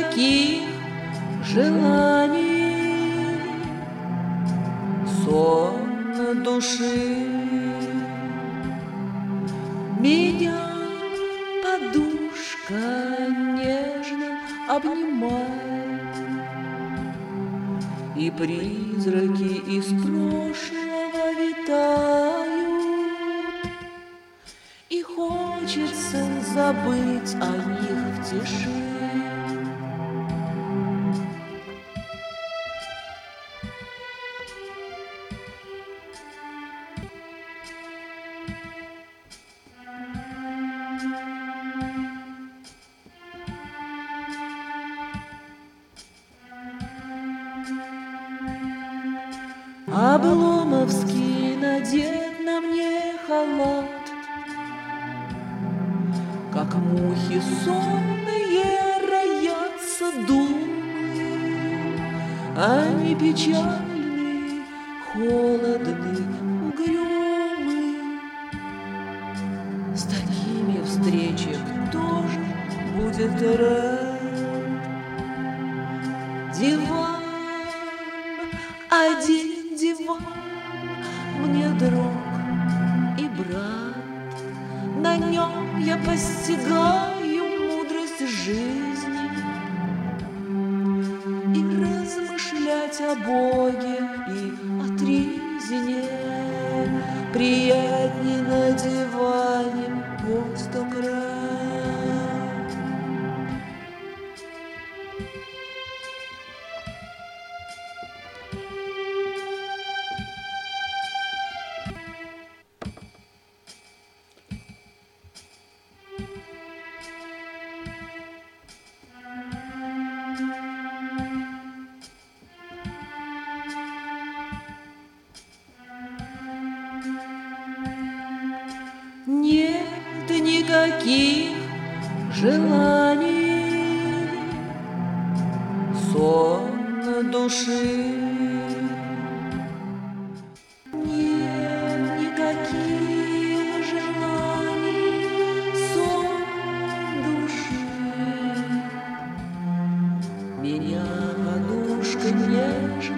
никаких желаний, сон души. Меня подушка нежно обнимает, и призраки из прошлого витают, и хочется забыть о них в тиши. Обломовский надет на мне халат, как мухи сонные роятся думы, они печальны, холодны, угрюмы. С такими встречи кто же будет рад? Диван, один диван, мне друг и брат. На нем я постигаю мудрость жизни и размышлять о Боге и о тризне приятней на диване во 100 крат. Нет никаких желаний, сон души. Нет никаких желаний, сон души. Меня подушка нежно